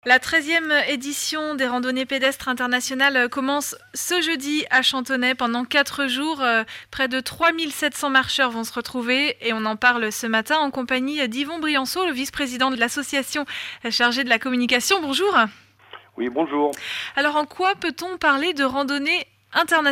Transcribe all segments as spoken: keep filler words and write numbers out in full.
La treizième édition des randonnées pédestres internationales commence ce jeudi à Chantonnay pendant quatre jours. Près de trois mille sept cents marcheurs vont se retrouver et on en parle ce matin en compagnie d'Yvon Brianceau, le vice-président de l'association chargé de la communication. Bonjour. Oui, bonjour. Alors en quoi peut-on parler de randonnée internationale ?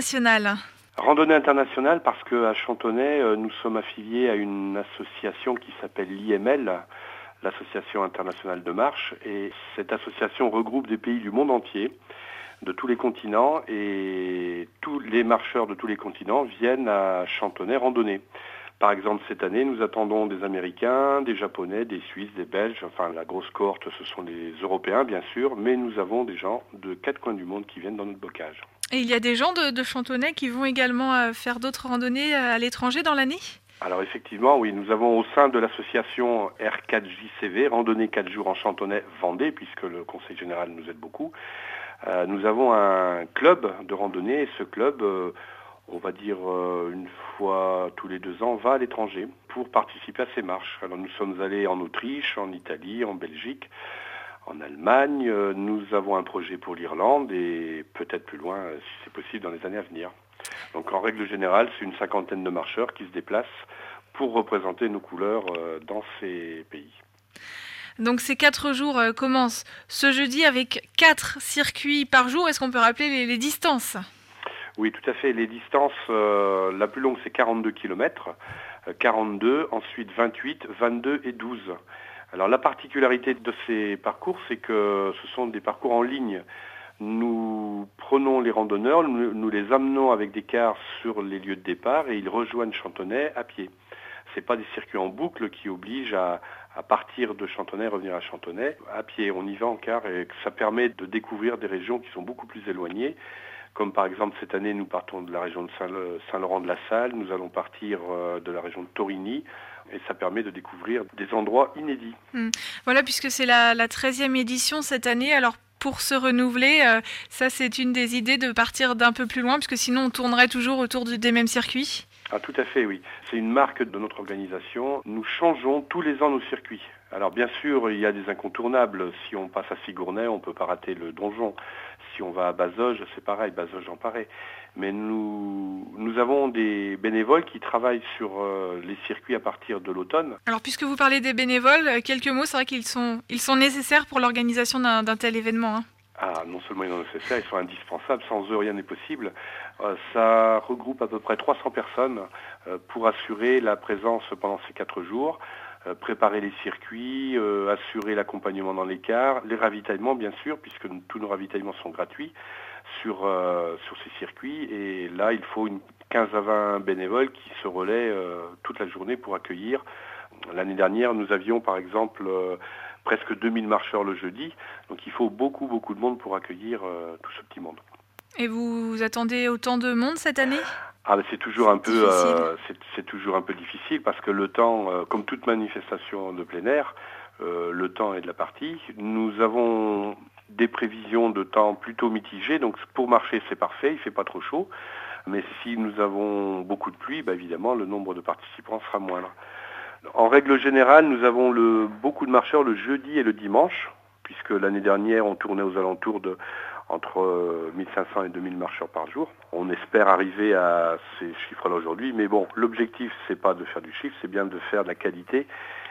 Randonnée internationale parce qu'à Chantonnay, nous sommes affiliés à une association qui s'appelle l'I M L, l'Association internationale de marche, et cette association regroupe des pays du monde entier, de tous les continents, et tous les marcheurs de tous les continents viennent à Chantonnay randonner. Par exemple, cette année, nous attendons des Américains, des Japonais, des Suisses, des Belges, enfin la grosse cohorte, ce sont les Européens bien sûr, mais nous avons des gens de quatre coins du monde qui viennent dans notre bocage. Et il y a des gens de, de Chantonnay qui vont également faire d'autres randonnées à l'étranger dans l'année ? Alors effectivement, oui, nous avons au sein de l'association R quatre J C V, Randonnée quatre jours en Chantonnay Vendée, puisque le Conseil général nous aide beaucoup, euh, nous avons un club de randonnée, et ce club, euh, on va dire euh, une fois tous les deux ans, va à l'étranger pour participer à ces marches. Alors nous sommes allés en Autriche, en Italie, en Belgique, en Allemagne, euh, nous avons un projet pour l'Irlande et peut-être plus loin, euh, si c'est possible, dans les années à venir. Donc en règle générale, c'est une cinquantaine de marcheurs qui se déplacent pour représenter nos couleurs dans ces pays. Donc ces quatre jours commencent ce jeudi avec quatre circuits par jour. Est-ce qu'on peut rappeler les, les distances ? Oui, tout à fait. Les distances, euh, la plus longue c'est quarante-deux kilomètres, quarante-deux, ensuite vingt-huit, vingt-deux et douze. Alors la particularité de ces parcours, c'est que ce sont des parcours en ligne. Nous prenons les randonneurs, nous, nous les amenons avec des cars sur les lieux de départ et ils rejoignent Chantonnay à pied. Ce n'est pas des circuits en boucle qui obligent à, à partir de Chantonnay, revenir à Chantonnay à pied. On y va en car et ça permet de découvrir des régions qui sont beaucoup plus éloignées. Comme par exemple cette année, nous partons de la région de Saint-Laurent-de-la-Salle, nous allons partir de la région de Torigny. Et ça permet de découvrir des endroits inédits. Mmh. Voilà, puisque c'est la, la treizième édition cette année, alors pour se renouveler, euh, ça c'est une des idées de partir d'un peu plus loin, puisque sinon on tournerait toujours autour du, des mêmes circuits. Ah, tout à fait, oui. C'est une marque de notre organisation. Nous changeons tous les ans nos circuits. Alors bien sûr, il y a des incontournables. Si on passe à Sigournay, on ne peut pas rater le donjon. Si on va à Bazoges, c'est pareil, Bazoges en Paray. Mais nous, nous avons des bénévoles qui travaillent sur euh, les circuits à partir de l'automne. Alors puisque vous parlez des bénévoles, quelques mots, c'est vrai qu'ils sont, ils sont nécessaires pour l'organisation d'un, d'un tel événement. Hein. Ah, non seulement ils sont nécessaires, ils sont indispensables. Sans eux, rien n'est possible. Euh, ça regroupe à peu près trois cents personnes euh, pour assurer la présence pendant ces quatre jours, euh, préparer les circuits, euh, assurer l'accompagnement dans les cars, les ravitaillements bien sûr, puisque tous nos ravitaillements sont gratuits sur, euh, sur ces circuits. Et là, il faut une quinze à vingt bénévoles qui se relaient euh, toute la journée pour accueillir. L'année dernière, nous avions par exemple euh, presque deux mille marcheurs le jeudi, donc il faut beaucoup beaucoup de monde pour accueillir euh, tout ce petit monde. Et vous, vous attendez autant de monde cette année ? Ah, c'est toujours c'est un peu, euh, c'est, c'est toujours un peu difficile parce que le temps, euh, comme toute manifestation de plein air, euh, le temps est de la partie. Nous avons des prévisions de temps plutôt mitigées, donc pour marcher c'est parfait, il fait pas trop chaud. Mais si nous avons beaucoup de pluie, bah, évidemment le nombre de participants sera moindre. En règle générale, nous avons le, beaucoup de marcheurs le jeudi et le dimanche, puisque l'année dernière, on tournait aux alentours de entre euh, mille cinq cents et deux mille marcheurs par jour. On espère arriver à ces chiffres-là aujourd'hui, mais bon, l'objectif, c'est pas de faire du chiffre, c'est bien de faire de la qualité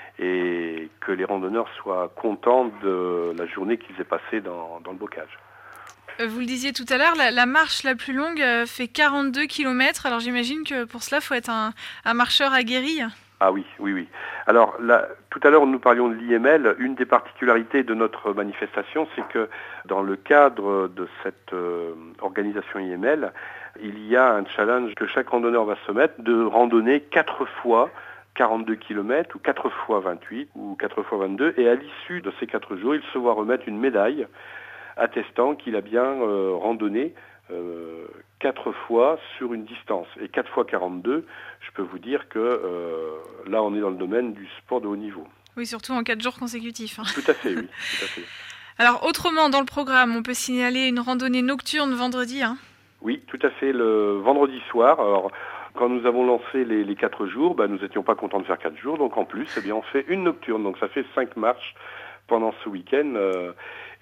et que les randonneurs soient contents de la journée qu'ils aient passée dans, dans le bocage. Vous le disiez tout à l'heure, la, la marche la plus longue fait quarante-deux kilomètres, alors j'imagine que pour cela, il faut être un, un marcheur aguerri. Ah oui, oui, oui. Alors là, tout à l'heure, nous parlions de l'I M L. Une des particularités de notre manifestation, c'est que dans le cadre de cette euh, organisation I M L, il y a un challenge que chaque randonneur va se mettre de randonner quatre fois quarante-deux kilomètres ou quatre fois vingt-huit ou quatre fois vingt-deux. Et à l'issue de ces quatre jours, il se voit remettre une médaille attestant qu'il a bien euh, randonné Euh, quatre fois sur une distance. Et quatre fois quarante-deux, je peux vous dire que euh, là, on est dans le domaine du sport de haut niveau. Oui, surtout en quatre jours consécutifs. Hein. Tout à fait, oui. Tout à fait. Alors, autrement, dans le programme, on peut signaler une randonnée nocturne vendredi. Hein. Oui, tout à fait, le vendredi soir. Alors, quand nous avons lancé les, les quatre jours, bah, nous n'étions pas contents de faire quatre jours. Donc, en plus, eh bien, on fait une nocturne. Donc, ça fait cinq marches pendant ce week-end. Euh, et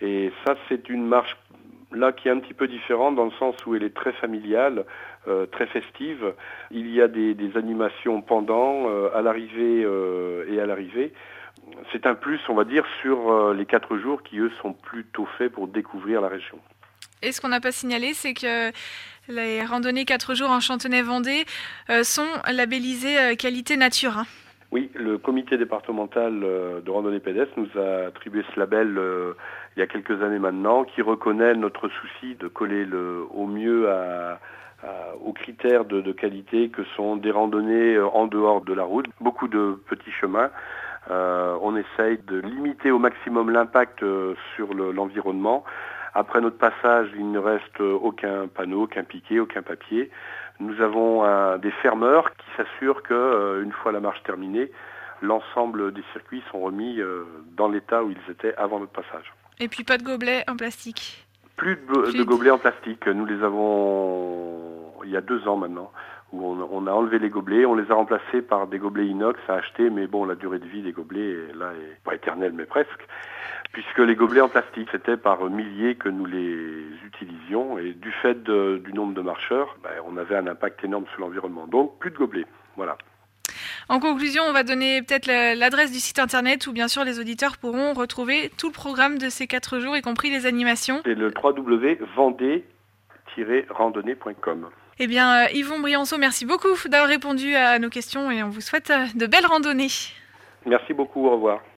Ça, c'est une marche là qui est un petit peu différente dans le sens où elle est très familiale, euh, très festive. Il y a des, des animations pendant, euh, à l'arrivée euh, et à l'arrivée. C'est un plus, on va dire, sur euh, les quatre jours qui, eux, sont plutôt faits pour découvrir la région. Et ce qu'on n'a pas signalé, c'est que les randonnées quatre jours en Chantonnay-Vendée euh, sont labellisées euh, qualité nature. Hein. Oui, le comité départemental euh, de randonnée pédestre nous a attribué ce label euh, il y a quelques années maintenant, qui reconnaît notre souci de coller le, au mieux à, à, aux critères de, de qualité que sont des randonnées en dehors de la route, beaucoup de petits chemins. Euh, on essaye de limiter au maximum l'impact euh, sur le, l'environnement. Après notre passage, il ne reste aucun panneau, aucun piquet, aucun papier. Nous avons un, des fermeurs qui s'assurent que, euh, une fois la marche terminée, l'ensemble des circuits sont remis euh, dans l'état où ils étaient avant notre passage. Et puis pas de gobelets en plastique. Plus de, Plus de gobelets en plastique. Nous les avons il y a deux ans maintenant, où on, on a enlevé les gobelets, on les a remplacés par des gobelets inox à acheter, mais bon, la durée de vie des gobelets est, là est pas éternelle, mais presque, puisque les gobelets en plastique, c'était par milliers que nous les utilisions, et du fait de, du nombre de marcheurs, ben, on avait un impact énorme sur l'environnement. Donc, plus de gobelets, voilà. En conclusion, on va donner peut-être l'adresse du site internet où bien sûr les auditeurs pourront retrouver tout le programme de ces quatre jours, y compris les animations. C'est le w w w point vendée tiret randonnée point com. Eh bien, euh, Yvon Brianceau, merci beaucoup d'avoir répondu à nos questions et on vous souhaite euh, de belles randonnées. Merci beaucoup, au revoir.